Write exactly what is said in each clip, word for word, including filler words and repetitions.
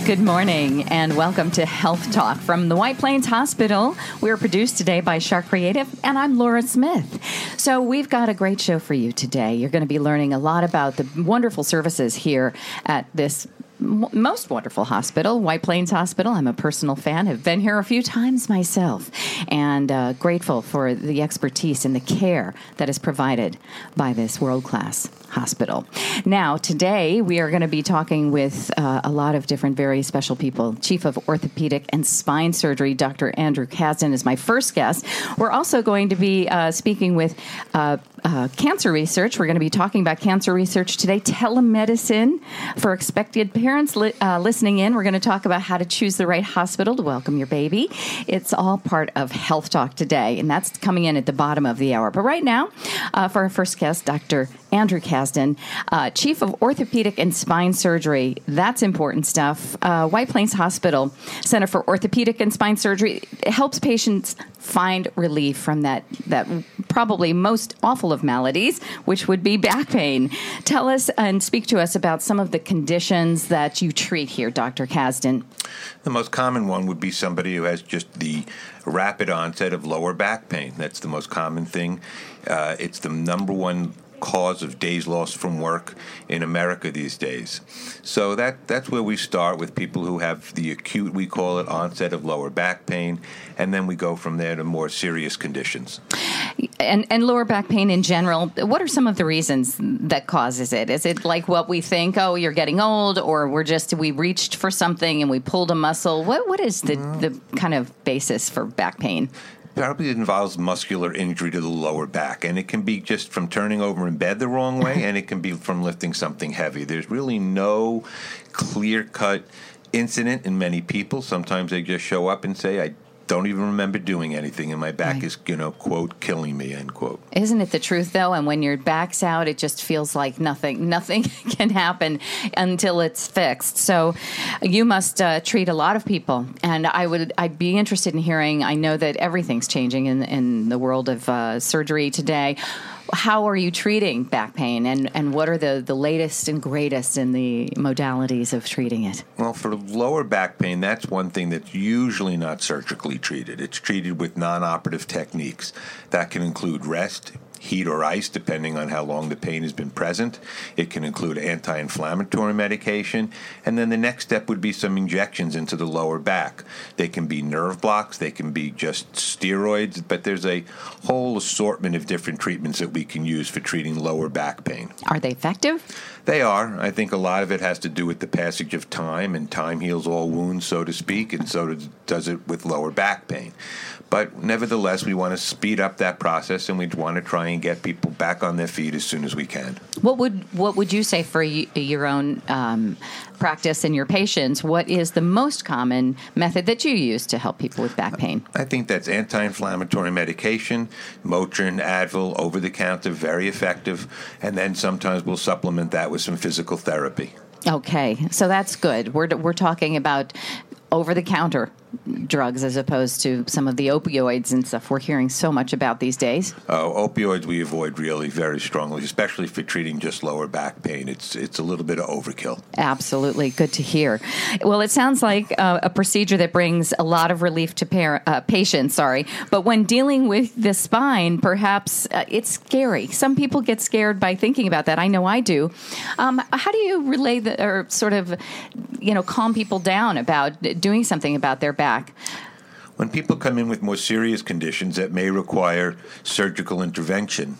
Good morning and welcome to Health Talk from the White Plains Hospital. We're produced today by Shark Creative, and I'm Laura Smith. So we've got a great show for you today. You're going to be learning a lot about the wonderful services here at this most wonderful hospital, White Plains Hospital. I'm a personal fan. Have been here a few times myself, and uh, grateful for the expertise and the care that is provided by this world-class hospital. Now, today, we are going to be talking with uh, a lot of different very special people. Chief of Orthopedic and Spine Surgery, Doctor Andrew Kasdan, is my first guest. We're also going to be uh, speaking with uh, uh, cancer research. We're going to be talking about cancer research today, telemedicine for expected parents li- uh, listening in. We're going to talk about how to choose the right hospital to welcome your baby. It's all part of Health Talk today, and that's coming in at the bottom of the hour. But right now, uh, for our first guest, Doctor Andrew Kasdan, uh, Chief of Orthopedic and Spine Surgery. That's important stuff. Uh, White Plains Hospital Center for Orthopedic and Spine Surgery helps patients find relief from that, that probably most awful of maladies, which would be back pain. Tell us and speak to us about some of the conditions that you treat here, Doctor Kasdan. The most common one would be somebody who has just the rapid onset of lower back pain. That's the most common thing. Uh, it's the number one cause of days lost from work in America these days. So that that's where we start with people who have the acute, we call it, onset of lower back pain, and then we go from there to more serious conditions. And, and lower back pain in general, what are some of the reasons that causes it? Is it like what we think, oh, you're getting old, or we're just, we reached for something and we pulled a muscle? What What is the, mm. the kind of basis for back pain? Probably involves muscular injury to the lower back, and it can be just from turning over in bed the wrong way, and it can be from lifting something heavy. There's really no clear-cut incident in many people. Sometimes they just show up and say, I don't even remember doing anything, and my back right. is, you know, quote, killing me, end quote. Isn't it the truth, though? And when your back's out, it just feels like nothing, nothing can happen until it's fixed. So you must uh, treat a lot of people, and I would, I'd be interested in hearing, I know that everything's changing in, in the world of uh, surgery today. How are you treating back pain, and, and what are the, the latest and greatest in the modalities of treating it? Well, for lower back pain, that's one thing that's usually not surgically treated. It's treated with non-operative techniques. That can include rest, heat or ice, depending on how long the pain has been present. It can include anti-inflammatory medication. And then the next step would be some injections into the lower back. They can be nerve blocks. They can be just steroids. But there's a whole assortment of different treatments that we can use for treating lower back pain. Are they effective? They are. I think a lot of it has to do with the passage of time, and time heals all wounds, so to speak, and so does it with lower back pain. But nevertheless, we want to speed up that process, and we want to try and get people back on their feet as soon as we can. What would what would you say for y- your own um, practice and your patients? What is the most common method that you use to help people with back pain? I think that's anti-inflammatory medication, Motrin, Advil, over-the-counter, very effective, and then sometimes we'll supplement that with some physical therapy. Okay, so that's good. We're we're talking about over-the-counter drugs as opposed to some of the opioids and stuff we're hearing so much about these days. Oh, opioids we avoid really very strongly, especially for treating just lower back pain. It's it's a little bit of overkill. Absolutely. Good to hear. Well, it sounds like uh, a procedure that brings a lot of relief to par- uh, patients, sorry. But when dealing with the spine, perhaps uh, it's scary. Some people get scared by thinking about that. I know I do. Um, how do you relay the, or sort of, you know, calm people down about doing something about their back? When people come in with more serious conditions that may require surgical intervention,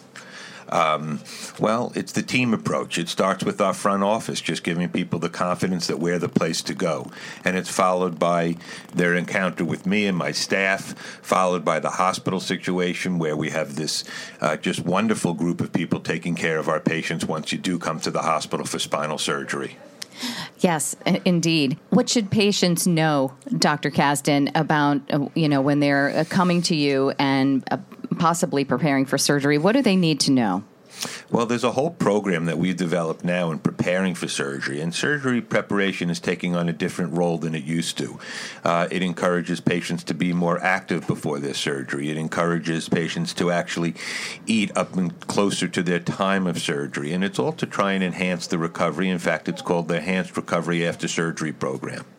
um, well, it's the team approach. It starts with our front office, just giving people the confidence that we're the place to go. And it's followed by their encounter with me and my staff, followed by the hospital situation where we have this uh, just wonderful group of people taking care of our patients once you do come to the hospital for spinal surgery. Yes, indeed. What should patients know, Doctor Kasdan, about, uh, you know, when they're uh, coming to you and uh, possibly preparing for surgery? What do they need to know? Well, there's a whole program that we've developed now in preparing for surgery, and surgery preparation is taking on a different role than it used to. Uh, it encourages patients to be more active before their surgery. It encourages patients to actually eat up and closer to their time of surgery, and it's all to try and enhance the recovery. In fact, it's called the Enhanced Recovery After Surgery Program.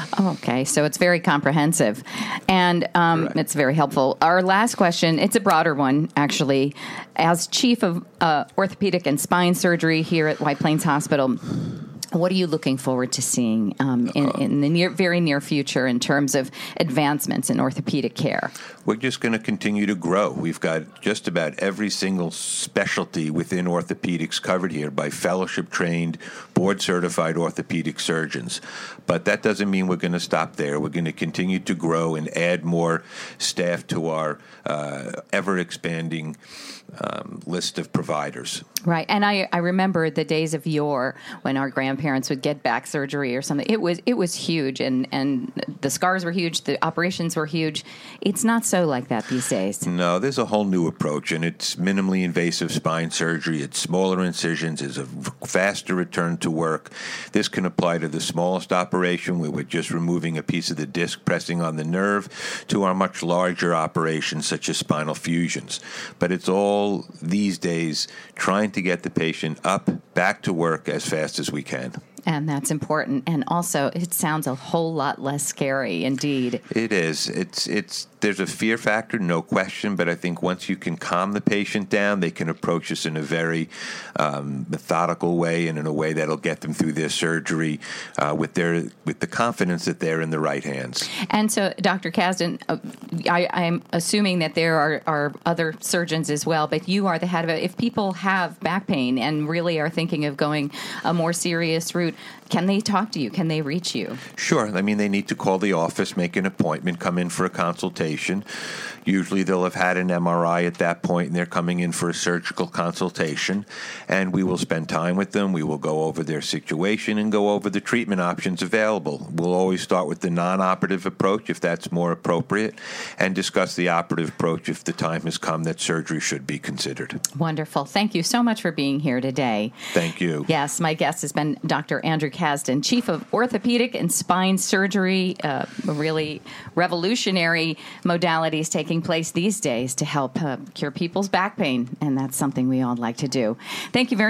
Okay, so it's very comprehensive, and um, it's very helpful. Our last question, it's a broader one, actually. As chief of uh, orthopedic and spine surgery here at White Plains Hospital, what are you looking forward to seeing um, in, in the near, very near future in terms of advancements in orthopedic care? We're just going to continue to grow. We've got just about every single specialty within orthopedics covered here by fellowship-trained, board-certified orthopedic surgeons. But that doesn't mean we're going to stop there. We're going to continue to grow and add more staff to our uh, ever-expanding um, list of providers. Right. And I, I remember the days of yore when our grandparents would get back surgery or something. It was it was huge, and, and the scars were huge, the operations were huge. It's not so like that these days. No, there's a whole new approach, and it's minimally invasive spine surgery. It's smaller incisions. It's a faster return to work. This can apply to the smallest operation where we're just removing a piece of the disc pressing on the nerve to our much larger operations such as spinal fusions. But it's all these days trying to get the patient up, back to work as fast as we can. And that's important. And also, it sounds a whole lot less scary, indeed. It is. It's it's. There's a fear factor, no question, but I think once you can calm the patient down, they can approach us in a very um, methodical way and in a way that'll get them through their surgery uh, with their with the confidence that they're in the right hands. And so, Doctor Kasdan, uh, I, I'm assuming that there are, are other surgeons as well, but you are the head of it. If people have back pain and really are thinking of going a more serious route, can they talk to you? Can they reach you? Sure. I mean, they need to call the office, make an appointment, come in for a consultation. Usually they'll have had an M R I at that point, and they're coming in for a surgical consultation, and we will spend time with them. We will go over their situation and go over the treatment options available. We'll always start with the non-operative approach if that's more appropriate, and discuss the operative approach if the time has come that surgery should be considered. Wonderful. Thank you so much for being here today. Thank you. Yes, my guest has been Doctor Andrew Kasdan, Chief of Orthopedic and Spine Surgery, uh, really revolutionary modalities taking place these days to help uh, cure people's back pain, and that's something we all like to do. Thank you very